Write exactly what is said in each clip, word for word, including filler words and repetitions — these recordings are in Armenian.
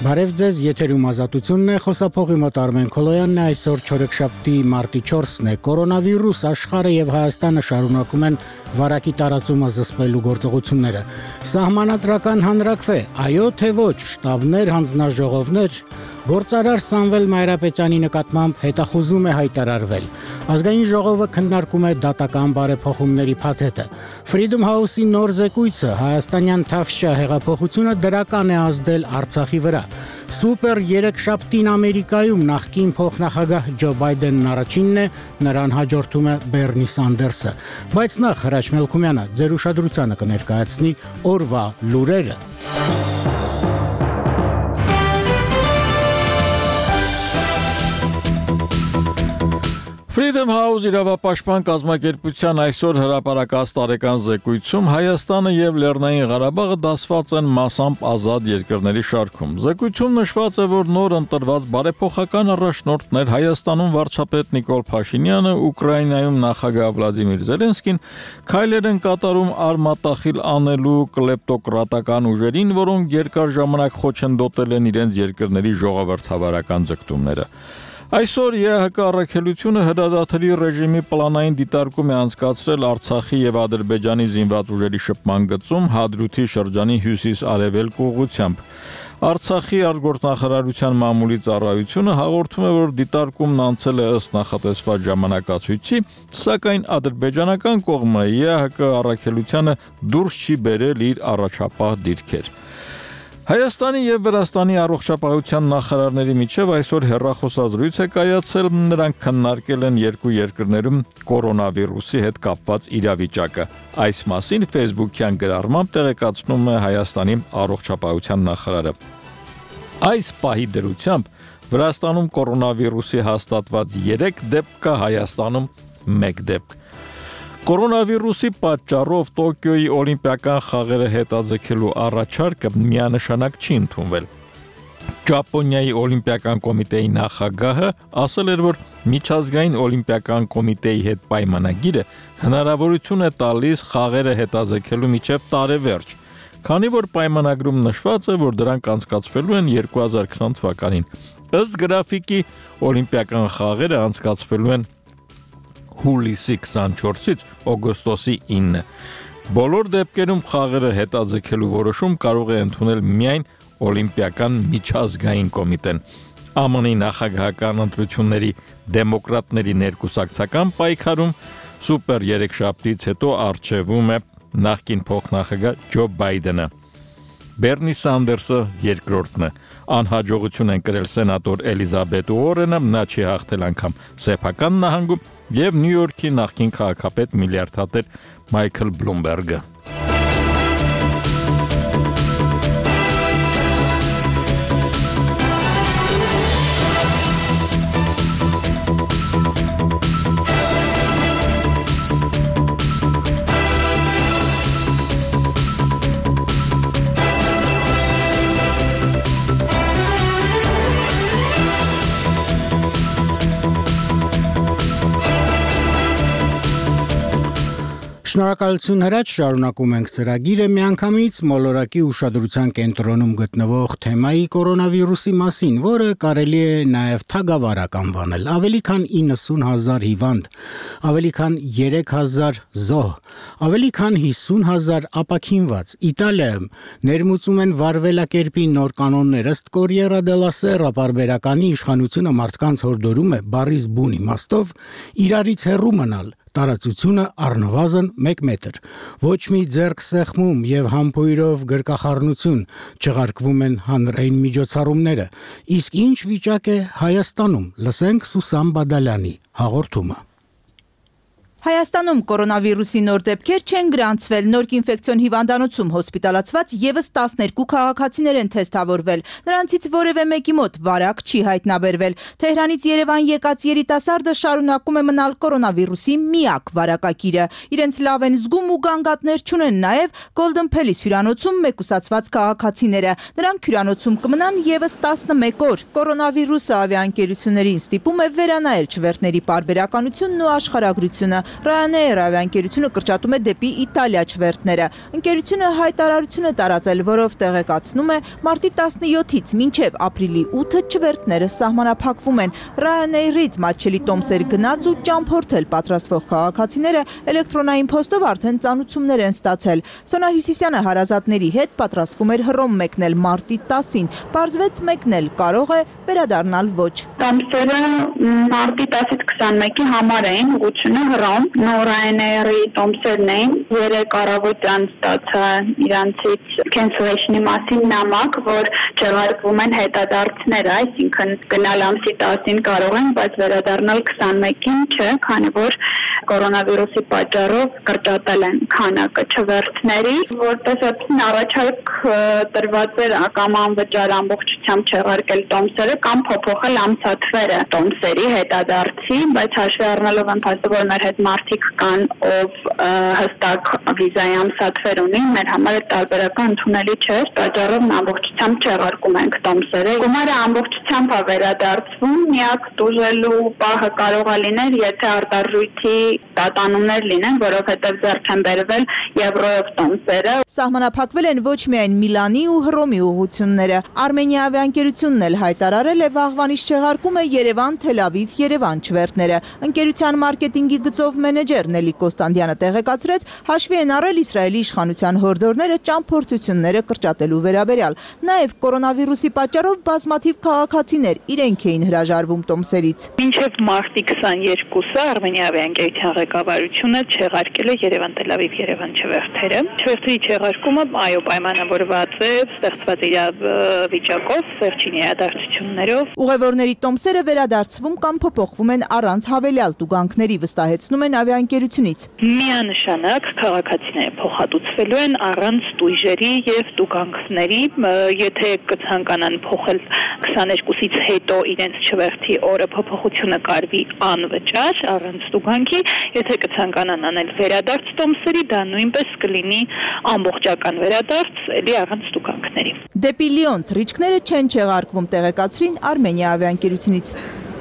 Բարև ձեզ, եթերում ազատությունն է, խոսափողի մոտ Արմեն Քոլոյանն է, այսօր չորեքշաբթի մարտի չորսն է, կորոնավիրուս աշխարհը եւ Հայաստանը շարունակում են վարակի տարածումը զսպելու գործողությունները։ Սահմանադրական հանրակրվե, այո թե ոչ, շտաբներ, հանձնաժողովներ, գործարար Սամվել Մայրապետյանի նկատմամբ հետախուզում է հայտարարվել։ Ազգային ժողովը քննարկում է դատական բարեփոխումների փաթեթը։ Freedom House-ի նոր զեկույցը հայաստանյան Թավշյա հեղափոխությունը դրական է ազդել Արցախի վրա։ Սուպեր երեքշաբթին Ամերիկայում նախկին փոխնախագահ Ջո Բայդենն առաջինն է, նրան հաջորդում է Բերնի Սանդերսը։ Բայց նախ Հրաչ Մելքումյանը ձեր ուշադրությանը կներկայացնի օրվա լուրերը։ Freedom House իրավապաշտպան կազմակերպության այսօր հրապարակած տարեկան զեկույցում Հայաստանը եւ Լեռնային Ղարաբաղը դասված են մասամբ ազատ երկրների շարքում։ Զեկույցում նշված է, որ նոր ընտրված բարեփոխական առաջնորդներ Հայաստանում վարչապետ Նիկոլ Փաշինյանը, Ուկրաինայում նախագահ Վլադիմիր Զելենսկին քայլեր են կատարում արմատախիլ անելու կլեպտոկրատական ուժերին, որոնք երկար ժամանակ խոչընդոտել են իրենց երկրների ժողովրդավարական ձգտումները։ Այսօր ԵԱՀԿ առաքելությունը հրադադարի ռեժիմի պլանային դիտարկում է անցկացրել Արցախի եւ Ադրբեջանի զինված ուժերի շփման գծում Հադրութի շրջանի հյուսիս-արևելք ուղղությամբ։ Արցախի արտգործնախարարության մամուլի ծառայությունը հաղորդում է, որ դիտարկումն անցել է ըստ նախատեսված ժամանակացույցի, սակայն ադրբեջանական կողմը ԵԱՀԿ առաքելությանը դուրս չի բերել իր առաջապահ դիրքեր։ Հայաստանի եւ Վրաստանի առողջապահության նախարարների միջև այսօր հեռախոսազրույց է կայացել, նրանք քննարկել են երկու երկրներում կորոնավիրուսի հետ կապված իրավիճակը։ Այս մասին Facebook-յան գրառմամբ տեղեկացնում է Հայաստանի առողջապահության նախարարը։ Այս պահի դրությամբ Վրաստանում կորոնավիրուսի հաստատված երեք դեպք կա, Հայաստանում մեկ դեպք։ Կորոնավիրուսի պատճառով Տոկիոյի օլիմպիական խաղերը հետաձգելու առաջարկը միանշանակ չի ընդունվել։ Ճապոնիայի օլիմպիական կոմիտեի նախագահը ասել էր, որ միջազգային օլիմպիական կոմիտեի հետ պայմանագիրը հնարավորություն է տալիս խաղերը հետաձգելու մինչև տարեվերջ, քանի որ պայմանագրում նշված է, որ դրանք անցկացվելու են երկու հազար քսան թվականին։ Ըստ գրաֆիկի օլիմպիական խաղերը անցկացվելու են հուլիսի քսանչորսից օգոստոսի ինը։ Բոլոր դեպքերում խաղերը հետաձգելու որոշում կարող է ընդունել միայն օլիմպիական միջազգային կոմիտեն։ ԱՄՆ-ի նախագահական ընտրությունների դեմոկրատների ներկուսակցական պայքարում սուպեր երեքշաբթից հետո առջևում է նախկին փոխնախագահ Ջո Բայդենը։ Բերնի Սանդերսը երկրորդն է։ Անհաջողություն են կրել սենատոր Էլիզաբետ Ուորենը, նա չի հաղթել անգամ սեփական նահանգում, եւ Նյու Յորքի նախկին քաղաքապետ միլիարդատեր Մայքլ Բլումբերգը։ Շնորհակալություն Հրաչ, շարունակում ենք ծրագիրը միանգամից մոլորակի ուշադրության կենտրոնում գտնվող թեմայի կորոնավիրուսի մասին, որը կարելի է նաև թագավարակ անվանել։ Ավելի քան իննսուն հազար հիվանդ, ավելի քան երեք հազար զոհ, ավելի քան հիսուն հազար ապաքինված։ Իտալիայում ներմուծում են վարվելակերպի նոր կանոններ, ըստ Կորիերա դելա Սերա պարբերականի իշխանությունը մարդկանց հորդորում է բառից բուն իմաստով իրարից հեռու մնալ։ Տարածությունը առնվազն մեկ մետր։ Ոչ մի ձեռքսեղմում եւ համբույրով գրկախառնություն չեղարկվում են հանրային միջոցառումները։ Իսկ ինչ վիճակ է Հայաստանում։ Լսենք Սուսան Բադալյանի հաղորդումը։ Հայաստանում կորոնավիրուսի նոր դեպքեր չեն գրանցվել, նոր ինֆեկցիոն հիվանդանոցում հոսպիտալացված ևս տասներկու քաղաքացիներ են թեստավորվել, նրանցից որևէ մեկի մոտ վարակ չի հայտնաբերվել։ Թեհրանից Երևան եկած երիտասարդը շարունակում է մնալ կորոնավիրուսի միակ վարակակիրը։ Իրենց լավ են զգում ու գանգատներ չունեն նաև Golden Palace հյուրանոցում մեկուսացված քաղաքացիները։ Նրանք հյուրանոցում կմնան ևս տասնմեկ օր։ Կորոնավիրուսը ավիաընկերություններին ստիպում է վերանայել չվերթների պարբերականությունն ու աշխարհագրությունը։ Ryanair ավիաընկերությունը կրճատում է դեպի Իտալիա չվերթները։ Ընկերությունը հայտարարություն է տարածել, որով տեղեկացնում է մարտի տասնյոթից մինչև ապրիլի ութը չվերթները սահմանափակվում են։ Ryanair-ից մատչելի տոմսեր գնաց ու ճամփորդել պատրաստվող քաղաքացիները էլեկտրոնային փոստով արդեն ծանուցումներ են ստացել։ Սոնա Հյուսիսյանը հարազատների հետ պատրաստվում էր Հռոմ մեկնել մարտի տասին, պարզվեց մեկնել կարող է, վերադառնալ ոչ։ Տոմսերը մարտի տասից քսանմեկի համար էին, ուղղությունը Հռոմ, Ryanair-ի տոմսերն էին, երեք առավոտյան ստացա իրանցից cancellation-ի մասին նամակ, որ չեղարկվում են հետադարձները, այսինքն գնալ ամսի տասին կարող են, բայց վերադառնալ քսանմեկին չէ, քանի որ կորոնավիրուսի պատճառով կրճատել են քանակը չվերթների, որպես արդեն առաջարկ տրված էր կամ անվճար ամբողջությամբ չեղարկել տոմսերը կամ փոփոխել ամսաթվերը տոմսերի հետադարձի, բայց հաշվի առնելով այն փաստը, որ մեր հետ մարդիկ կան, ով հստակ վիզայի ամսաթվեր ունին, մեր համար այդ տարբերակը ընդունելի չէր, պատճառով ամբողջությամբ չեղարկում ենք տոմսերը։ Գումարը ամբողջությամբ է վերադարձվում, միակ տուժելու պահը կարող է լինել, եթե արտարժույթի տատանումներ լինեն, որովհետև ձեռք են բերվել եվրոյով տոմսերը։ Սահմանափակվել են ոչ միայն Միլանի ու Հռոմի ուղղությունները։ Արմենիա ավիաընկերությունն էլ հայտարարել է վաղվանից չեղարկում է Երևան, Թել Ավիվ, Երևան չվերթները։ Ընկերության մարքեթինգի գծով մենեջեր Նելի Կոստանդյանը տեղեկացրեց, հաշվի են առել Իսրայելի իշխանության հորդորները ճամփորդությունները կրճատելու վերաբերյալ։ Նաև կորոնավիրուսի պատճառով բազմաթիվ քաղաքացիներ իրենք էին հրաժարվում տոմսերից։ Մինչև մարտի քսաներկուսը Արմենիա ավիաընկերության ղեկավարությունը չեղարկել է Երևան-Թել Ավիվ, Երևան չվերթերը։ Չվերթերի չեղարկումը այո պայմանավորված է ստեղծված իրավիճակով, վերջին իրադարձություններով։ Ուղևորների տոմսերը վերադարձվում կամ փոփոխվում են առանց հավելյալ տուգանքների, վստահեցնում են ավիաընկերությունից։ Միանշանակ քաղաքացիները փոխհատուցվելու են առանց տույժերի եւ տուգանքների, եթե կցանկանան փոխել քսաներկուսից հետո իրենց չվերթի օրը փոփոխությունը կարվի անվճար, առանց տուգանքի, եթե կցանկանան անել վերադարձ տոմսերի, դա նույնպես կլինի ամբողջական վերադարձ, ելի առանց տուգանքների։ Դեպի Լիոն թռիչքները չեն չեղարկվում, տեղեկացրին Արմենիա ավիաընկերությունից։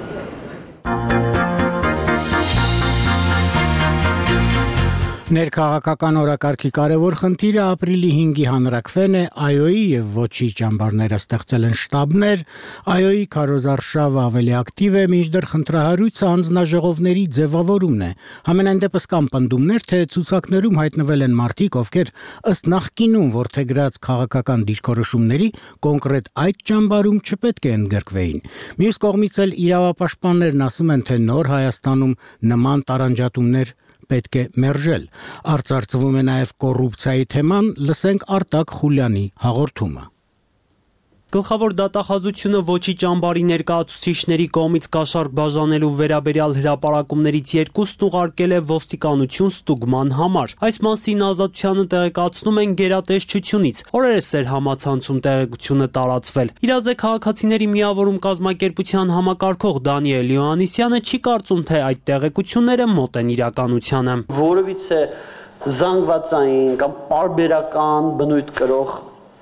Ներքաղաքական օրակարգի կարևոր խնդիրը ապրիլի հինգի հանրաքվեն է, ԱՅՈ-ի եւ ոչի ճամբարները ստեղծել են շտաբներ, ԱՅՈ-ի քարոզարշավը ավելի ակտիվ է, մինչդեռ խնդրահարույցը անձնաժողովների ձևավորումն է։ Համենայն դեպս կան պնդումներ, թե ցուցակներում հայտնվել են մարդիկ, ովքեր ըստ նախկինում որդեգրած քաղաքական դիրքորոշումների կոնկրետ այդ ճամբարում չպետք է ընդգրկվեին։ Մյուս կողմից էլ իրավապաշտպաններն ասում են, թե նոր Հայաստանում նման տարանջատումներ պետք է մերժել։ Արծարծվում է նաև կոռուպցիայի թեման, լսենք Արտակ Խուլյանի հաղորդումը։ Գլխավոր դատախազությունը ոչի ճամբարի ներկայացուցիչների կողմից կաշառք բաժանելու վերաբերյալ հրապարակումներից երկուսն ուղարկել է ոստիկանություն ստուգման համար։ Այս մասին Ազատությանը տեղեկացնում են գերատեսչությունից։ Օրերս էր համացանցում տեղեկությունը տարածվել։ Իրազե քաղաքացիների միավորում կազմակերպության համակարգող Դանիել Յոհաննիսյանը չի կարծում, թե այդ տեղեկությունները մոտ են իրականությանը։ Որովհետեւ զանգվածային կամ պարբերական բնույթ կրող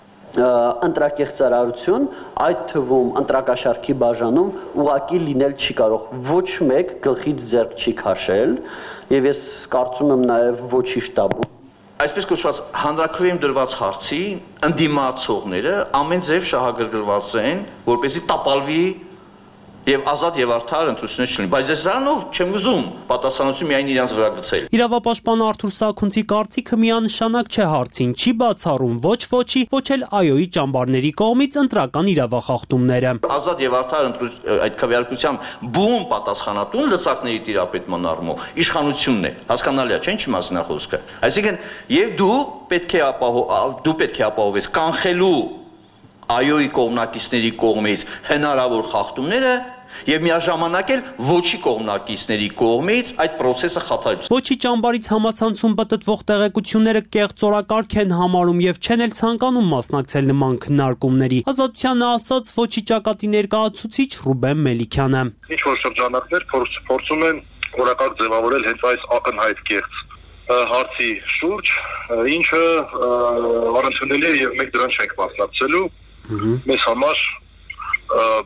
ընտրակեղծարարություն, այդ թվում ընտրակաշարքի բաժանում ուղղակի լինել չի կարող, ոչ մեկ գլխից ձեռք չի քաշել, եւ ես կարծում եմ նաեւ ոչի շտաբում։ Այսպես կոչված հանրաքվեում դրված հարցի ընդդիմացողները ամեն ձև շահագրգռված են, որպեսզի տապալվի եւ ազատ եւ արդար ընտրություններ չլինի, բայց ես դրանով չեմ ուզում պատասխանատվություն միայն իրանց վրա գցել։ Իրավապաշտպան Արթուր Սաքունցի կարծիքը միանշանակ չէ հարցին, չի բացառում ոչ ոչի, ոչ էլ ԱՅՈ-ի ճամբարների կողմից ընտրական իրավախախտումները։ Ազատ եւ արդար այդ քվեարկությամբ բուն պատասխանատուն լծակների տիրապետման առումով իշխանությունն է, հասկանալի է, չէ՞ ինչի մասին է խոսքը։ Այսինքն եւ դու պետք է ապահով դու պետք է ապահովես կանխելու ԱՅՈ-ի կողմնակիցների կողմից հնարավոր խախտումները եւ միաժամանակ էլ ոչի կողմնակիցների կողմից այդ process-ը խաթարում։ Ոչի ճամբարից համացանցում պատտվող տեղեկությունները կեղծորակարգ են համարում եւ չեն էլ ցանկանում մասնակցել նման քննարկումների։ Ազատությանը ասաց ոչի ճակատի ներկայացուցիչ Ռուբեն Մելիքյանը։ Ինչ որ շրջանակներ փորձում են օրակարգ ձևավորել հենց այս ակնհայտ կեղծ հարցի շուրջ, ինչը առընթունելի է եւ մենք դրան չենք մասնակցելու։ Մեզ համար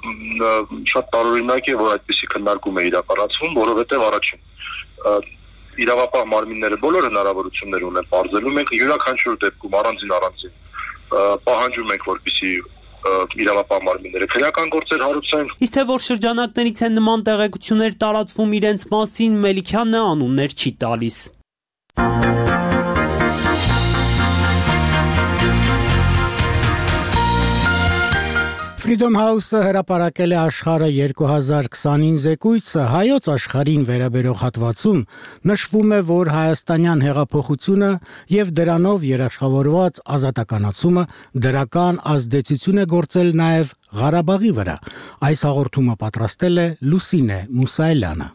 շատ տարօրինակ է, որ այդպիսի քննարկում է իրականացվում, որովհետև առաջին իրավապահ մարմինները բոլոր հնարավորություններ ունեն բարձելու, մենք յուրաքանչյուր դեպքում առանձին առանձին պահանջում ենք, որպեսզի իրավապահ մարմինները քրեական գործեր հարուցեն։ Իսկ թե որ շրջանակներից են նման տեղեկություններ տարածվում իրենց մասին, Մելիքյանը անուններ չի տալիս։ Freedom House-ը հրապարակել է աշխարհը երկու հազար քսանինը զեկույցը, հայոց աշխարհին վերաբերող հատվածում նշվում է, որ հայաստանյան հեղափոխությունը եւ դրանով երաշխավորված ազատականացումը դրական ազդեցություն է գործել նաեւ Ղարաբաղի վրա։ Այս հաղորդումը պատրաստել է Լուսինե Մուսայելյանը։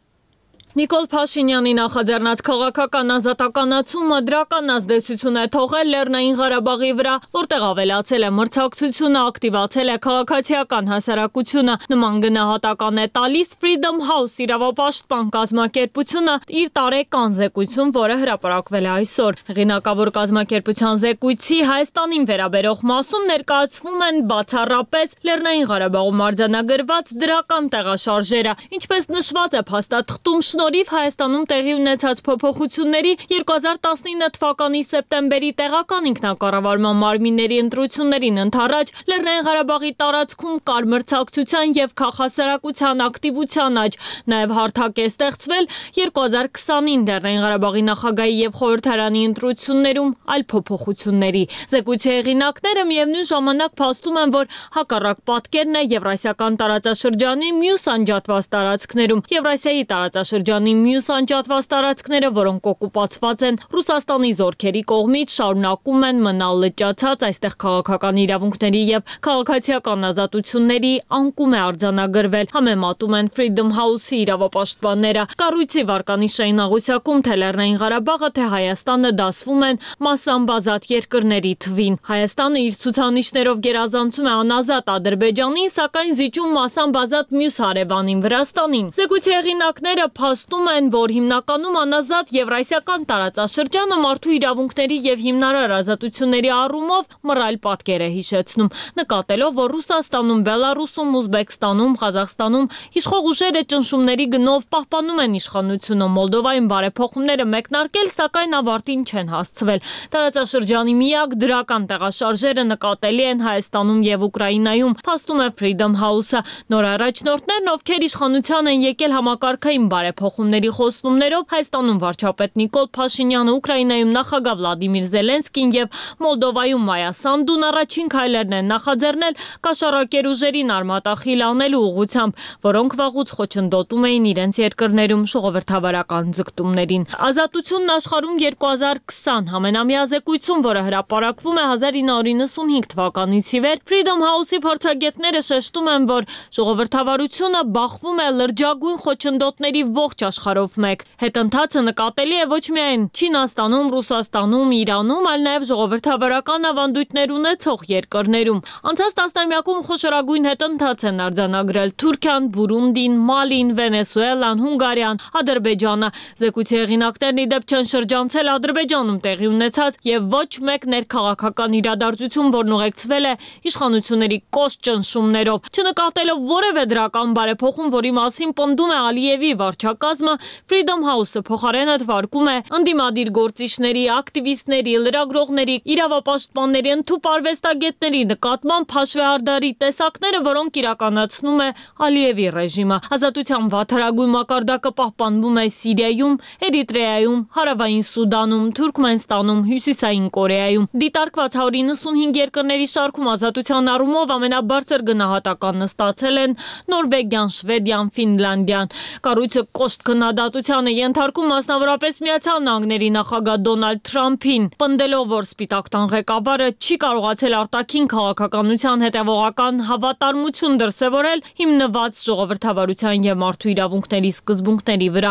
Նիկոլ Փաշինյանի նախաձեռնած քաղաքական ազատականացումը դրական ազդեցություն է թողել Լեռնային Ղարաբաղի վրա, որտեղ ավելացել է մրցակցությունը, ակտիվացել է քաղաքացիական հասարակությունը։ Նման գնահատական է տալիս Freedom House իրավապաշտպան կազմակերպությունը իր տարեկան զեկույցում, որը հրապարակվել է այսօր։ Հեղինակավոր կազմակերպության զեկույցի Հայաստանին վերաբերող մասում ներկայացվում են բացառապես Լեռնային Ղարաբաղում արձանագրված դրական տեղաշարժերը, ինչպես նշված է փաստաթղթում Շնորհիվ Հայաստանում տեղի ունեցած փոփոխությունների երկու հազար տասնինը թվականի սեպտեմբերի տեղական ինքնակառավարման մարմինների ընտրություններին ընդառաջ Լեռնային Ղարաբաղի տարածքում կար մրցակցության եւ քաղաքասարակության ակտիվության աճ, նաեւ հարթակ է ստեղծվել երկու հազար քսանինը Լեռնային Ղարաբաղի նախագահի եւ խորհրդարանի ընտրություններում այլ փոփոխությունների։ Զեկույցի հեղինակները միևնույն ժամանակ փաստում են, որ հակառակ պատկերն է Եվրասիական տարածաշրջանի մյուս անջատված տարածքներում։ Եվրասիայի տարածաշրջանի մյուս անջատված տարածքները, որոնք օկուպացված են Ռուսաստանի զորքերի կողմից, շարունակում են մնալ լճացած, այստեղ քաղաքական իրավունքների եւ քաղաքացիական ազատությունների անկում է արձանագրվել, համեմատում են Freedom House-ի իրավապաշտպանները։ Կառույցի վարկանիշային աղյուսակում թե Լեռնային Ղարաբաղը, թե Հայաստանը դասվում են մասամբ ազատ երկրների թվին։ Հայաստանը իր ցուցանիշներով գերազանցում է անազատ Ադրբեջանին, սակայն զիջում մասամբ ազատ մյուս հարևանին Վրաստանին։ Զեկույցի հեղինակները փաստում են, որ հիմնականում անազատ Եվրասիական տարածաշրջանը մարդու իրավունքների եւ հիմնարար ազատությունների առումով մռայլ պատկեր է հիշեցնում, նկատելով, որ Ռուսաստանում, Բելարուսում, Ուզբեկստանում, Ղազախստանում իշխող ուժերը ճնշումների գնով պահպանում են իշխանությունը, Մոլդովայում բարեփոխումները մեկնարկել, սակայն ավարտին չեն հասցվել։ Տարածաշրջանի միակ դրական տեղաշարժերը նկատելի են Հայաստանում եւ Ուկրաինայում, փաստում է Freedom House-ը։ Նոր առաջնորդներն, ովքեր իշխանության են եկել համակարգային բարեփոխումների խոստումներով, Հայաստանում վարչապետ Նիկոլ Փաշինյանը, Ուկրաինայում նախագահ Վլադիմիր Զելենսկին եւ Մոլդովայում Մայա Սանդուն առաջին քայլերն են նախաձեռնել կաշառակեր ուժերին արմատախիլ անելու ուղղությամբ, որոնք վաղուց խոչընդոտում էին իրենց երկրներում ժողովրդավարական ձգտումներին։ Ազատությունն աշխարհում երկու հազար քսան համենամյա զեկույցում, որը հրապարակվում է հազար ինը հարյուր նվաթ թվականից ի վեր, Freedom House-ի փորձագետները շեշտում են, որ ժողովրդավարությունը բախվում է լրջագույն խոչընդոտների ողջ աշխարհով մեկ։ Հետընթացը նկատելի է ոչ միայն Չինաստանում, Ռուսաստանում, Իրանում, այլ նաև ժողովրդավարական ավանդույթներ ունեցող երկրներում։ Անցած տասնամյակում խոշորագույն հետընթաց են արձանագրել Թուրքիան, Բուրունդին, Մալին, Վենեսուելան, Հունգարիան, Ադրբեջանը։ Զեկույցի հեղինակներն ի դեպ չեն շրջանցել Ադրբեջանում տեղի ունեցած եւ ոչ մեկ ներքաղաքական իրադարձություն, որն ուղեկցվել է իշխանությունների կոշտ ճնշումներով, չնկատելով որևէ դրական բարեփոխում, որի մասին պնդում է Ալիևի վարչակազմը, Freedom House-ը փոխարենը թվարկում է ընդդիմադիր գործիչների, ակտիվիստների, լրագրողների, իրավապաշտպանների, ընդհանուր արվեստագետների նկատմամբ հաշվեհարդարի տեսակները, որոնք իրականացնում է Ալիևի ռեժիմը։ Ազատության վատթարագույն մակարդակը պահպանվում է Սիրիայում, Էրիտրեայում, Հարավային Սուդանում, Թուրքմենստանում, Հյուսիսային Կորեայում։ Դիտարկված հարյուր իննսունհինգ երկրների շարքում ազատության առումով ամենաբարձր գնահատականն ստացել են Նորվեգիան, Շվեդիան, Ֆինլանդիան։ Կառույցը կոշտ քննադատության է ենթարկում մասնավորապես Միացյալ Նահանգների նախագահ Դոնալդ Թրամփին, պնդելով, որ Սպիտակ տան ղեկավարը չի կարողացել արտաքին քաղաքականության հետևողական հավատարմություն դրսևորել հիմնված ժողովրդավարության եւ մարդու իրավունքների սկզբունքների վրա։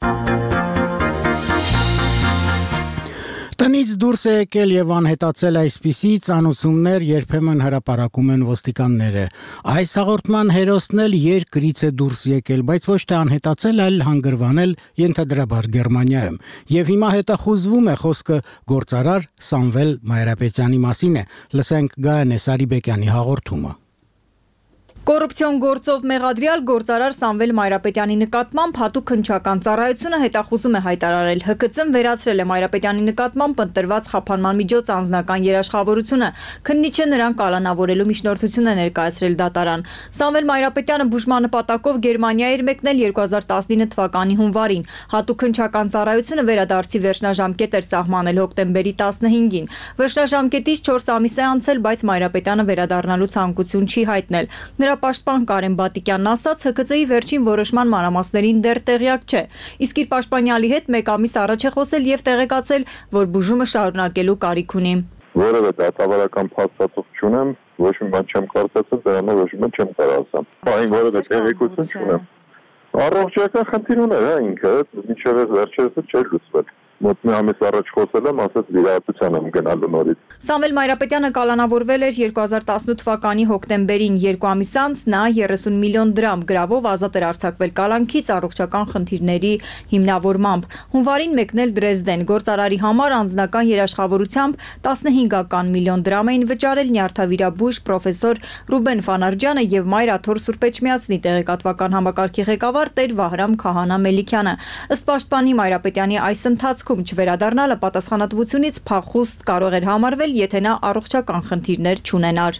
Տնից դուրս է եկել եւ անհետացել այսպիսի ծանուցումներ երբեմն հրապարակում են ոստիկանները։ Այս հաղորդման հերոսն էլ երկրից է դուրս եկել, բայց ոչ թե անհետացել, այլ հանգրվանել ենթադրաբար Գերմանիայում։ Եվ հիմա հետախուզվում է խոսքը գործարար Սամվել Մայրապետյանի մասին է։ Լսենք Գայանե Սարիբեկյանի հաղորդումը։ Կոռուպցիոն գործով մեղադրյալ գործարար Սամվել Մայրապետյանի նկատմամբ հատուկ քննչական ծառայությունը հետախուզում է հայտարարել։ Հ K C-ն վերացրել է Մայրապետյանի նկատմամբ ընտրված խափանման միջոց անձնական երաշխավորությունը։ Քննիչը նրան կալանավորելու միջնորդություն է ներկայացրել դատարան։ Սամվել Մայրապետյանը բուժման նպատակով Գերմանիա էր մեկնել երկու հազար տասնինը թվականի հունվարին։ Հատուկ քննչական ծառայությունը վերադարձի վերջնաժամկետ էր սահմանել հոկտեմբերի տասնհինգին։ Վերջնաժամկետից չորս ամիս է անցել, բայց Մայրապետյանը վերադառնալու ցանկություն չի հայտնել։ Նրա պաշտպան Կարեն Բատիկյանն ասաց, Հ K C-ի վերջին որոշման մանրամասներին դեռ տեղյակ չէ։ Իսկ իր պաշտպանյալի հետ մեկ ամիս առաջ է խոսել եւ տեղեկացել, որ բուժումը շարունակելու կարիք ունի։ Որևէ դատավարական փաստաթուղթ չունեմ, ոչ մի բան չեմ կարծացել, դրանով ոչ մի բան չեմ կարող ասել։ Այն որևէ տեղեկություն չունեմ։ Առողջական խնդիր ուներ, հա ինքը, մինչև վերջերս չէր լուծվել։ Մոտ մի ամիս առաջ խոսել եմ, ասաց վիրահատության եմ գնալու նորից։ Սամվել Մայրապետյանը կալանավորվել էր երկու հազար տասնութ թվականի հոկտեմբերին, երկու ամիս անց նա երեսուն միլիոն դրամ գրավով ազատ էր արձակվել կալանքից առողջական խնդիրների հիմնավորմամբ։ Հունվարին մեկնել Դրեզդեն, գործարարի համար անձնական երաշխավորությամբ տասնհինգ միլիոն դրամ էին վճարել նյարդավիրաբույժ պրոֆեսոր Ռուբեն Ֆանարջյանը եւ Մայրաթոր Սուրբ Էջմիածնի տեղեկատվական համակարգի ղեկավար Տեր Վահրամ Քահանա Մելիքյանը։ Ըստ պաշտպանի Մայրապետյանի այս ընթացքում չվերադառնալը պատասխանատվությունից փախուստ կարող էր համարվել, եթե նա առողջական խնդիրներ չունենար։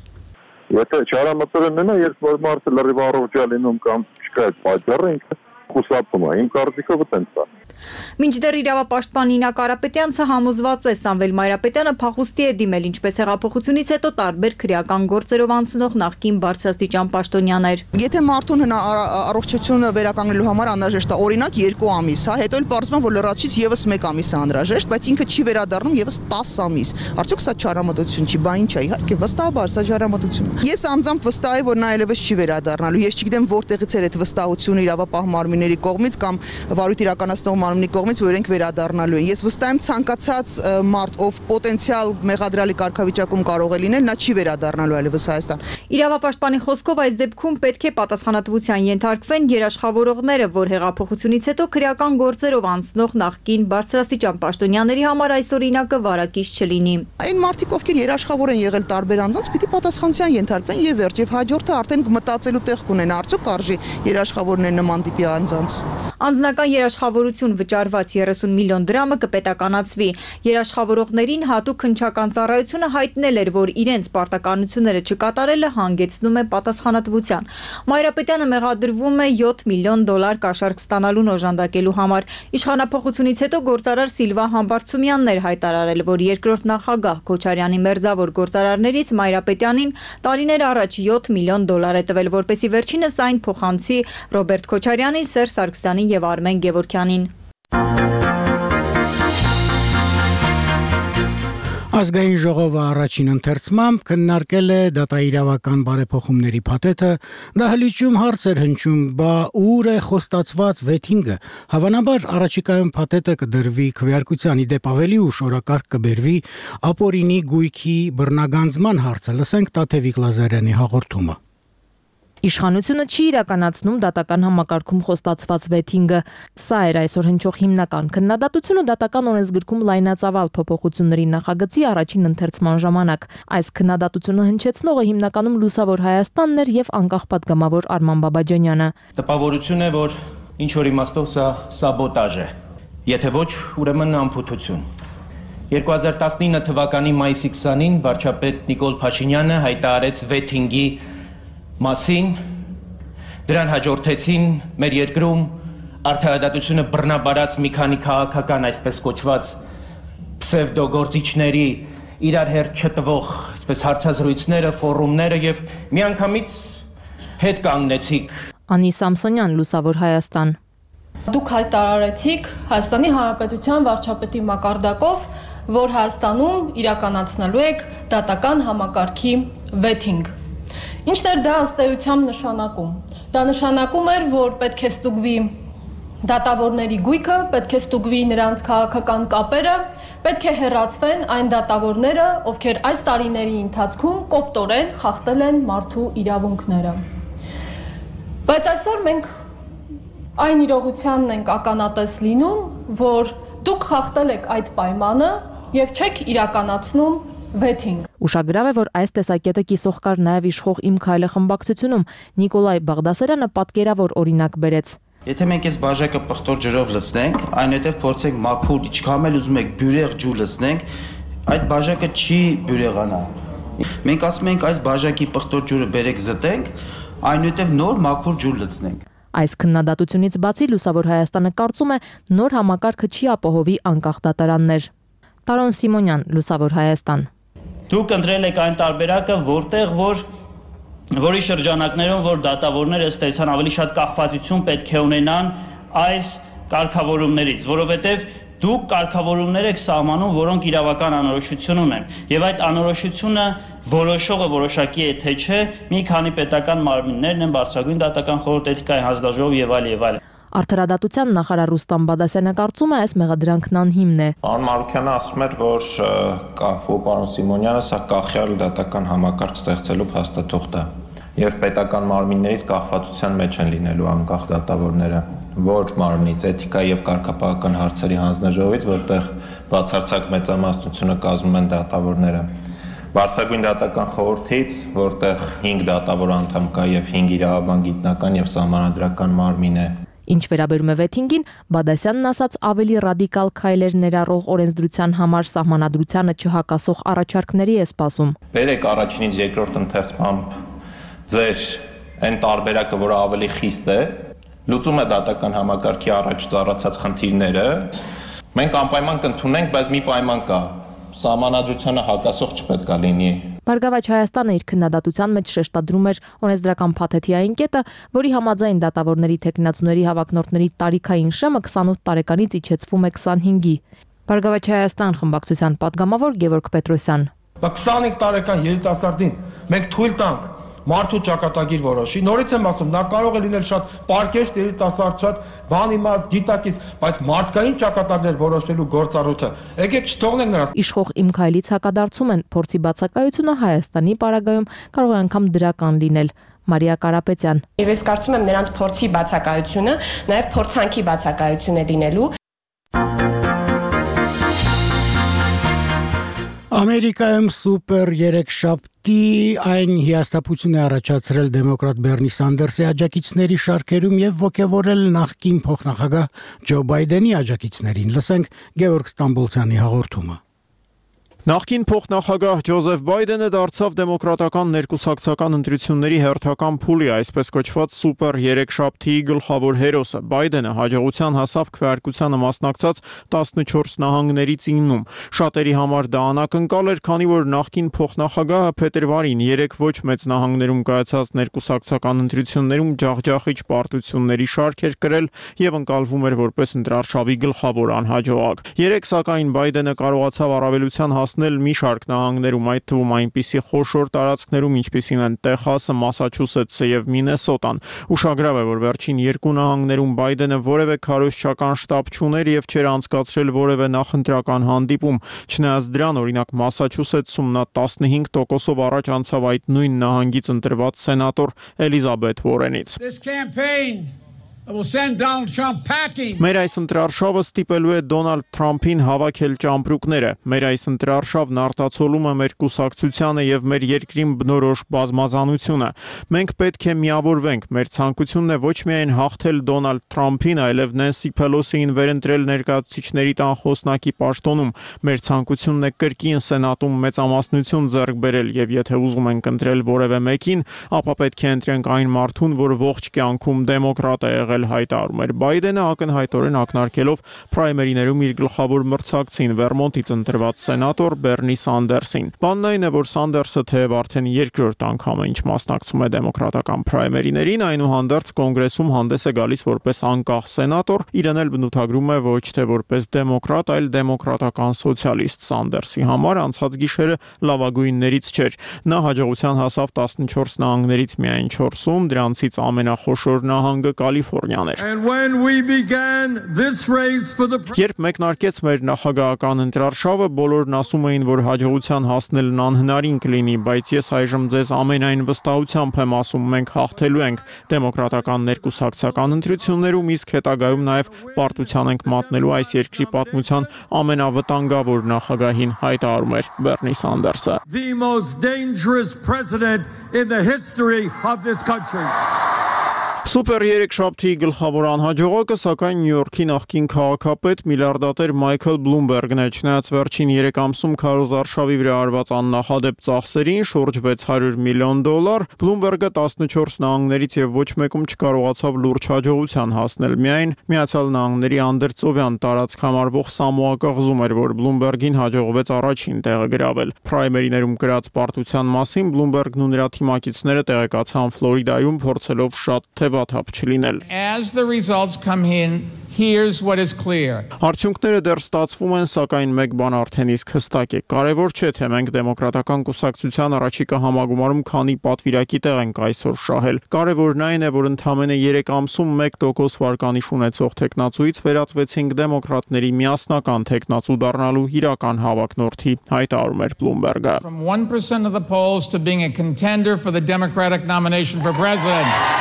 Եթե չարամտել ունենա, երբ որ մարդը լրիվ առողջ է լինում կամ չկա այդ պատճառը, ինքը խուսափում է։ Իմ կարծիքով այդպես է։ Մինչդեռ իրավապաշտպան Նինա Կարապետյանցը համոզված է, Սամվել Մայրապետյանը փախուստի է դիմել, ինչպես հեղափոխությունից հետո տարբեր քրեական գործերով անցնող նախկին բարձրաստիճան պաշտոնյաներ։ Եթե մարդուն հնա առողջությունը վերականգնելու համար անհրաժեշտ է օրինակ երկու ամիս, հա, հետո էլ պարզվում է, որ լրացուցիչ եւս մեկ ամիս է անհրաժեշտ, բայց ինքը չի վերադառնում եւս տասը ամիս։ Արդյոք սա չարամտություն չի, բա ինչ է, իհարկե վստահաբար սա չարամտություն է։ Ես անձամբ վստահ եմ, որ նա այլևս չի վերադառնալու։ Ես չգիտեմ որտեղից էր այդ վստահությունը իրավապահ մարմինների կողմից կամ վարույթ իրականացնող մարմնի կողմից, որ իրենք վերադառնալու են։ Ես վստահ եմ ցանկացած մարդ, ով պոտենցիալ մեղադրյալի կարգավիճակում կարող է լինել, նա չի վերադառնալու այլևս Հայաստան։ Իրավապաշտպանի խոսքով այս դեպքում պետք է պատասխանատվության ենթարկվեն երաշխավորողները, որ հեղափոխությունից հետո քրեական գործերով անցնող նախկին բարձրաստիճան պաշտոնյաների համար այս օրինակը վարակիչ չլինի։ Այն մարդիկ, ովքեր երաշխավոր են եղել տարբեր անձանց, պիտի պատասխանատվության ենթարկվեն եւ վերջ եւ հաջորդը արդեն մտածելու տեղ կունենա, արդյոք արժի երաշխավորներ նման տիպի անձանց։ Անձնական երաշխավորություն վճարված երեսուն միլիոն դրամը կպետականացվի։ Երաշխավորողներին հատուկ քննչական ծառայությունը հայտնել էր, որ իրենց պարտականությունները չկատարելը հանգեցնում է պատասխանատվության։ Մայրապետյանը մեղադրվում է յոթ միլիոն դոլար կաշառք ստանալուն օժանդակելու համար։ Իշխանափոխությունից հետո գործարար Սիլվա Համբարձումյանն էր հայտարարել, որ երկրորդ նախագահ Քոչարյանի մերձավոր գործարարներից Մայրապետյանին տարիներ առաջ յոթ միլիոն դոլար է տվել, որպեսզի վերջինս այն փոխանցի Ռոբերտ Քոչարյանին, Սերժ Սարգսյանին եւ Արմեն Գևորգյանին։ Ազգային ժողովը առաջին ընթերցմամբ քննարկել է դատաիրավական բարեփոխումների փաթեթը, դահլիճում հարց էր հնչում, բա ուր է խոստացված վեթինգը։ Հավանաբար առաջիկայում փաթեթը կդրվի քվեարկության, ի դեպ ավելի ուշ օրակարգ կբերվի ապօրինի գույքի բռնագանձման հարցը։ Լսենք Տաթևիկ Լազարյանի հաղորդումը։ Իշխանությունը չի իրականացնում դատական համակարգում խոստացված վեթինգը։ Սա էր այսօր հնչող հիմնական քննադատությունը դատական օրենսգրքում լայնածավալ փոփոխությունների նախագծի առաջին ընթերցման ժամանակ։ Այս քննադատությունը հնչեցնողը հիմնականում Լուսավոր Հայաստանն էր եւ անկախ պատգամավոր Արման Բաբաջանյանը։ Տպավորություն է, որ ինչ որ իմաստով սա սաբոտաժ է, եթե ոչ, ուրեմն անփութություն։ երկու հազար տասնինը թվականի մայիսի քսանին վարչապետ Նիկոլ Փաշինյանը հայտարարեց վեթինգի մասին, դրան հաջորդեցին մեր երկրում արդարադատությունը բռնաբարած մի քանի քաղաքական, այսպես կոչված պսևդոգործիչների իրար հետ չտվող, այսպես հարցազրույցները, ֆորումները եւ միանգամից հետ կանգնեցիք։ Անի Սամսոնյան, Լուսավոր Հայաստան։ Դուք հայտարարեցիք Հայաստանի Հանրապետության վարչապետի մակարդակով, որ Հայաստանում իրականացնելու եք դատական համակարգի վեթինգ։ Ինչն էր դա ըստ էության նշանակում։ Դա նշանակում էր, որ պետք է ստուգվի դատավորների գույքը, պետք է ստուգվի նրանց քաղաքական կապերը, պետք է հեռացվեն այն դատավորները, ովքեր այս տարիների ընթացքում կոպտորեն խախտել են մարդու իրավունքները։ Բայց այսօր մենք այն իրողությանն ենք ականատես լինում, որ դուք խախտել եք այդ պայմանը եւ չեք իրականացնում վեթինգ։ Ուշագրավ է, որ այս տեսակետը կիսող կար նաև իշխող Իմ քայլը խմբակցությունում։ Նիկոլայ Բաղդասարյանը պատկերավոր օրինակ բերեց. Եթե մենք այս բաժակը պղտոր ջրով լցնենք, այնուհետև փորձենք մաքուր, ինչքան էլ ուզում եք բյուրեղ ջուր լցնենք, այդ բաժակը չի բյուրեղանա։ Մենք ասում ենք այս բաժակի պղտոր ջուրը բերեք զտենք, այնուհետև նոր մաքուր ջուր լցնենք։ Այս քննադատությունից բացի Լուսավոր Հայաստանը կարծում է նոր համակարգը չի ապահովի անկախ դատարաններ։ Տարոն Սիմոնյան, Լուսավոր Հայաստան։ Դուք ընտրել եք այն տարբերակը, որտեղ որ որի շրջանակներում որ դատավորները ըստ էության ավելի շատ կախվածություն պետք է ունենան այս կարգավորումներից, որովհետև դուք կարգավորումներ եք սահմանում, որոնք իրավական անորոշություն ունեն, եւ այդ անորոշությունը որոշողը որոշակի է թե չէ, մի քանի պետական մարմիններն են, Բարձրագույն դատական խորհուրդ, Էթիկայի հանձնաժողով եւ այլ եւ այլ։ Արդարադատության նախարար Ռուստամ Բադասյանը կարծում է այս մեղադրանքն անհիմն է։ Պարոն Մարուկյանը ասում էր, որ պարոն Սիմոնյանը սա կախյալ դատական համակարգ ստեղծելու փաստաթուղթ է եւ պետական մարմիններից կախվածության մեջ են լինելու անկախ դատավորները, որ մարմնից Էթիկայի եւ կարգապահական հարցերի հանձնաժողովից, որտեղ բացարձակ մեծամասնությունը կազմում են դատավորները, Բարձրագույն դատական խորհրդից, որտեղ հինգ դատավոր անդամ կա եւ հինգ իրավաբան գիտնական եւ սահմանադրական մարմին է։ Ինչ վերաբերում է վեթինգին, Բադասյանն ասաց ավելի ռադիկալ քայլեր ներառող օրենսդրության համար սահմանադրությանը չհակասող առաջարկների է սպասում։ Բերեք առաջինից երկրորդ ընթերցմամբ ձեր այն տարբերակը, որը ավելի խիստ է, լուծում է դատական համակարգի առաջ ծառացած խնդիրները։ Մենք անպայման կընդունենք, բայց մի պայման կա. սահմանադրությանը հակասող չպետք է լինի։ Բարգավաճ Հայաստանը իր քննադատության մեջ շեշտադրում էր օրենսդրական փաթեթի այն կետը, որի համաձայն դատավորների թեկնածուների հավակնորդների տարիքային շեմը քսանութ տարեկանից իջեցվում է քսանհինգի։ Բարգավաճ Հայաստան խմբակցության падգամավոր Գևորգ Պետրոսյան։ քսանհինգ տարեկան երիտասարդին մենք թույլ տանք մարդու ճակատագիր որոշի։ Նորից եմ ասում, նա կարող է լինել շատ պարկեշտ երիտասարդ, շատ բան իմաց, գիտակից, բայց մարդկային ճակատագրեր որոշելու գործառույթը եկեք չթողնենք նրանց։ Իշխող Իմ քայլից հակադարձում են, փորձի բացակայությունը Հայաստանի պարագայում կարող է անգամ դրական լինել։ Մարիա Կարապետյան։ Եվ ես կարծում եմ նրանց փորձի բացակայությունը նաև փորձանքի բացակայություն է լինելու։ Ամերիկայում սուպեր երեքշաբթի այն հիասթափություն է առաջացրել դեմոկրատ Բերնի Սանդերսի աջակիցների շարքերում եւ ոգևորել նախկին փոխնախագահ Ջո Բայդենի աջակիցներին։ Լսենք Գևորգ Ստամբոլցյանի հաղորդումը։ Նախկին փոխնախագահ Ջոզեֆ Բայդենը դարձավ դեմոկրատական ներկուսակցական ընտրությունների հերթական փուլի, այսպես կոչված սուպեր երեքշաբթիի գլխավոր հերոսը։ Բայդենը հաջողության հասավ քվեարկությանը մասնակցած տասնչորս նահանգներից իննում։ Շատերի համար դա անակնկալ էր, քանի որ նախկին փոխնախագահը փետրվարին երեք ոչ մեծ նահանգներում կայացած ներկուսակցական ընտրություններում ջախջախիչ պարտությունների շարք էր կրել եւ ընկալվում էր որպես ընտրարշավի գլխավոր անհաջողակ։ Երեք սակայն Բայդենը կարողացավ առավելության նել մի շարք նահանգներում, այդ թվում այնպիսի խոշոր տարածքներում, ինչպիսին են Տեխասը, Մասաչուսեթսը եւ Մինեսոտան։ Ուշագրավ է, որ վերջին երկու նահանգներում Բայդենը որևէ քարոզչական շտաբ չուներ եւ չէր անցկացրել որևէ նախընտրական հանդիպում։ Չնայած դրան, օրինակ Մասաչուսեթսում նա տասնհինգ տոկոսով առաջ անցավ այդ նույն նահանգից ընտրված սենատոր Էլիզաբեթ Վորենից։ Մեր այս ընտրարշավը ստիպելու է Դոնալդ Թրամփին հավաքել ճամպրուկները։ Մեր այս ընտրարշավն արտացոլում է մեր կուսակցությանը եւ մեր երկրին բնորոշ բազմազանությունը։ Մենք պետք է միավորվենք։ Մեր ցանկությունն է ոչ միայն հաղթել Դոնալդ Թրամփին, այլև Նենսի Փելոսիին վերընտրել ներկայացուցիչների տան խոսնակի պաշտոնում։ Մեր ցանկությունն է կրկին սենատում մեծամասնություն ձեռք բերել եւ եթե ուզում ենք ընտրել որևէ մեկին, ապա պետք է ընտրենք այն մարդուն, որ ողջ կյանքում դեմոկրատ է եղել, հայտարարում էր Բայդենը ակնհայտորեն ակնարկելով պրայմերիներում իր գլխավոր մրցակցին Վերմոնտից ընտրված սենատոր Բերնի Սանդերսին։ Բանն այն է, որ Սանդերսը թեև արդեն երկրորդ անգամ է ինչ մասնակցում է դեմոկրատական պրայմերիներին, այնուհանդերձ կոնգրեսում հանդես է գալիս որպես անկախ սենատոր, իրեն էլ բնութագրում է ոչ թե որպես դեմոկրատ, այլ դեմոկրատական սոցիալիստ։ Սանդերսի համար անցած գիշերը լավագույններից չէր։ Նա հաջողության հասավ տասնչորս նահանգներից միայն չորսում, դրանցից ամենախոշոր նահանգը Կալիֆոռնիա Կալիֆոռնիան էր։ Երբ մեկնարկեց մեր նախագահական ընտրարշավը, բոլորն ասում էին, որ հաջողության հասնելն անհնարին կլինի, բայց ես այժմ ձեզ ամենայն վստահությամբ եմ ասում, մենք հաղթելու ենք դեմոկրատական ներկուսակցական ընտրություններում, իսկ հետագայում նաև պարտության ենք մատնելու այս երկրի պատմության ամենավտանգավոր նախագահին, հայտարարում էր Բեռնի Սանդերսը։ The most dangerous president in the history of this country. Սուպեր երեքշաբթի գլխավոր անհաջողակը, սակայն Նյու Յորքի նախկին քաղաքապետ միլիարդատեր Մայքլ Բլումբերգն է, չնայած վերջին երեք ամսում քարոզարշավի վրա արված աննախադեպ ծախսերին, շուրջ վեց հարյուր միլիոն դոլար, Բլումբերգը տասնչորս նահանգներից եւ ոչ մեկում չկարողացավ լուրջ հաջողության հասնել։ Միայն Միացյալ Նահանգների անդերձովյան տարածք համարվող Սամոա կղզում էր, որ Բլումբերգին հաջողվեց առաջին տեղը գրավել։ Պրայմերիներում գրած պարտության մասին Բլումբերգն ու նրա թիմակիցները տեղեկացան Ֆլորիդայում, փորձելով շատ թեվաթափ չլինել։ As the results come in, here's what is clear. Արդյունքները դեռ ստացվում են, սակայն մեկ բան արդեն իսկ հստակ է։ Կարևոր չէ, թե մենք դեմոկրատական կուսակցության առաջիկա համագումարում քանի պատվիրակի տեղ ենք այսօր շահել։ Կարևորն այն է, որ ընդամենը երեք ամսում մեկ տոկոս վարկանիշ ունեցող տեխնացուից վերածվեցինք դեմոկրատների միասնական տեխնացու դառնալու իրական հավակնորդի, հայտարարում էր Բլումբերգը։ From one percent of the polls to being a contender for the Democratic nomination for president.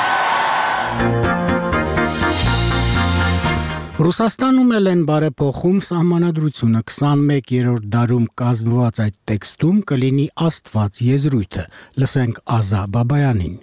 Ռուսաստանում էլ են բարեփոխում սահմանադրությունը քսանմեկերորդ դարում կազմված այդ տեքստում կլինի Աստված եզրույթը։ Լսենք Ազա Բաբայանին։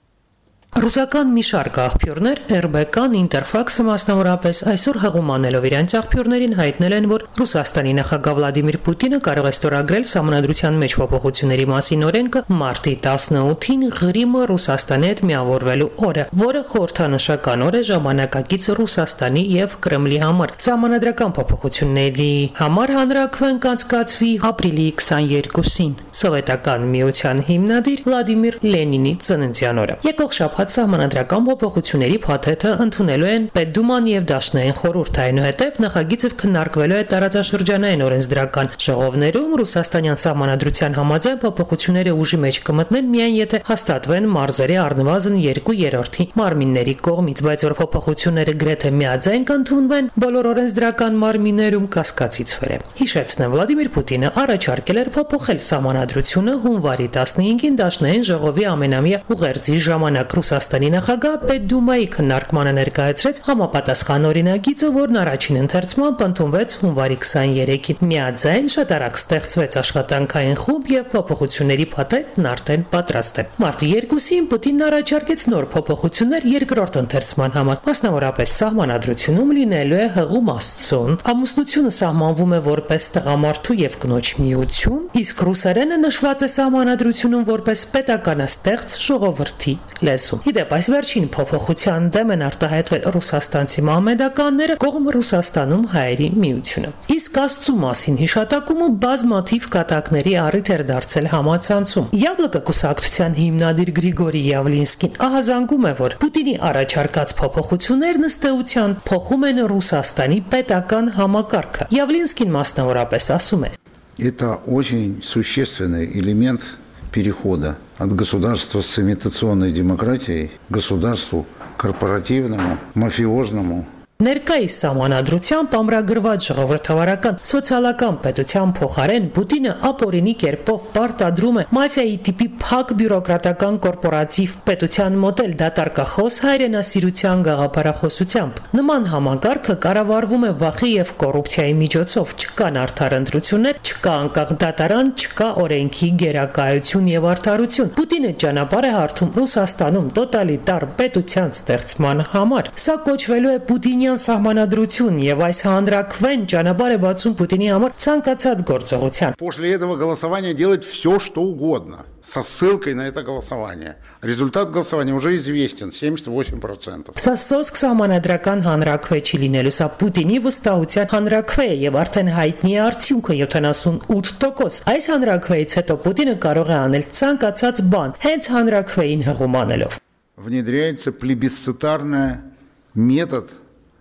Ռուսական մի շարք աղբյուրներ R B K-ն Ինտերֆաքսը մասնավորապես այսօր հղումանելով իրենց աղբյուրներին հայտնել են, որ Ռուսաստանի նախագահ Վլադիմիր Պուտինը կարող է ստորագրել սահմանադրության մեջ փոփոխությունների մասին օրենքը մարտի տասնութին Ղրիմը Ռուսաստանի հետ միավորվելու օրը, որը խորհրդանշական օր է ժամանակակից Ռուսաստանի եւ Կրեմլի համար։ Սահմանադրական փոփոխությունների համար հանրաքվեն կանցկացվի ապրիլի քսաներկուսին, Սովետական միության հիմնադիր Վլադիմիր Լենինի ծննդյան օրը։ Եկող շաբաթ Սահմանադրական փոփոխությունների փաթեթը ընդունելու են Պետդուման եւ Դաշնային խորհուրդը, այնուհետև նախագիծը քննարկվելու է տարածաշրջանային օրենսդրական ժողովներում։ Ռուսաստանյան սահմանադրության համաձայն փոփոխությունները ուժի մեջ կմտնեն միայն եթե հաստատվեն մարզերի առնվազն երկու երրորդի մարմինների կողմից, բայց որ փոփոխությունները գրեթե միաձայն կընդունվեն բոլոր օրենսդրական մարմիններում կասկածից վեր է։ Հիշեցնեմ, Վլադիմիր Պուտինը առաջարկել էր փոփոխել սահմանադրությունը հունվարի տասնհինգին Դաշնային ժողովի ամենամյա ուղերձի ժամանակ։ Ռուսաստանի նախագահ Պետդումայի քննարկմանը ներկայացրեց համապատասխան օրինագիծը, որն առաջին ընթերցմամբ ընդունվեց հունվարի քսաներեքին։ Միաձայն շատ արագ ստեղծվեց աշխատանքային խումբ եւ փոփոխությունների փաթեթն արդեն պատրաստ է։ Մարտի երկուսին Պուտինն առաջարկեց նոր փոփոխություններ երկրորդ ընթերցման համար, մասնավորապես սահմանադրությունում լինելու է հղում աստծուն, ամուսնությունը սահմանվում է որպես տղամարդու եւ կնոջ միություն, իսկ ռուսերենը նշված է սահմանադրությունում որպես պետականաստեղծ ժողովրդի լեզու։ Իդեպ այս վերջին փոփոխության դեմ են արտահայտվել ռուսաստանցի մահմեդականները, կողմ Ռուսաստանում հայերի միությունը։ Իսկ Աստծու մասին հիշատակումը բազմաթիվ կատակների առիթ էր դարձել համացանցում։ Յաբլոկը կուսակցության հիմնադիր Գրիգորի Յավլինսկին ահազանգում է, որ Պուտինի առաջարկած փոփոխություններն ըստ էության փոխում են Ռուսաստանի պետական համակարգը։ Յավլինսկին մասնավորապես ասում է. Это очень существенный элемент перехода от государства с имитационной демократией к государству корпоративному, мафиозному. Ներկայիս սահմանադրությամբ ամրագրված ժողովրդավարական սոցիալական պետության փոխարեն Պուտինը ապօրինի կերպով պարտադրում է մաֆիայի տիպի փակ բյուրոկրատական կորպորատիվ պետության մոդել դատարկախոս հայրենասիրության գաղափարախոսությամբ։ Նման համակարգը կառավարվում է վախի եւ կոռուպցիայի միջոցով, չկան արդար ընտրություններ, չկա անկախ դատարան, չկա օրենքի գերակայություն եւ արդարություն։ Պուտինը ճանապարհ է հարթում Ռուսաստանում տոտալիտար պետության ստեղծման համար։ Սա կոչվելու է Պուտինի սահմանադրություն եւ այս հանրաքվեն ճանապարհ է բացում Պուտինի համար ցանկացած գործողության։ После этого голосования делать все, что угодно, со ссылкой на это голосование. Результат голосования уже известен, семьдесят восемь процентов. Սա սոսկ սահմանադրական հանրաքվե չի լինելու, սա Պուտինի վստահության հանրաքվե է եւ արդեն հայտնի է արդյունքը յոթանասունութ տոկոս։ Այս հանրաքվեից հետո Պուտինը կարող է անել ցանկացած բան, հենց հանրաքվեին հղում անելով։ Внедряется плебисцитарный метод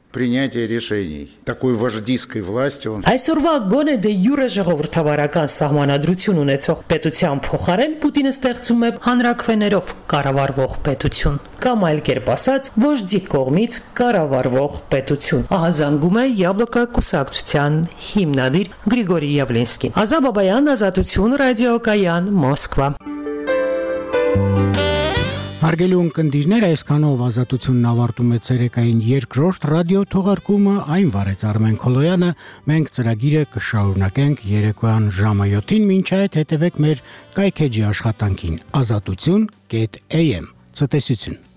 принятия решений. Такой вождистской властью он... Այսօրվա գոնե դե յուրե ժողովրդավարական սահմանադրություն ունեցող պետության փոխարեն Պուտինը ստեղծում է հանրակրվեներով կառավարվող պետություն կամ այլ կերպ ասած ոժդի կողմից կառավարվող պետություն։ Ահազանգում է Яблоко կուսակցության հիմնադիր Գրիգորի Եվլինսկին։ Ազա Բաբայան, Ազատություն, Ռադիոկայան, Մոսկվա։ Հարգելի ունկնդիրներ, այսքանով Ազատությունն ավարտում է ցերեկային երկրորդ ռադիո թողարկումը, այն վարեց Արմեն Քոլոյանը, մենք ծրագիրը կշարունակենք երեկոյան ժամը յոթին, մինչ այդ հետևեք մեր կայքեջի աշխատանքին ազատություն կետ էյ էմ, ցտեսություն։